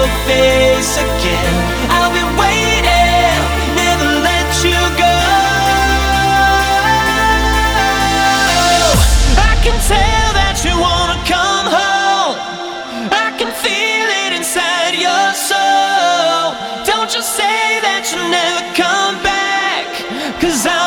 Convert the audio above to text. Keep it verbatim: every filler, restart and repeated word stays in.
your face again. I'll be waiting, never let you go. I can tell that you wanna come home. I can feel it inside your soul. Don't you say that you'll never come back, 'cause I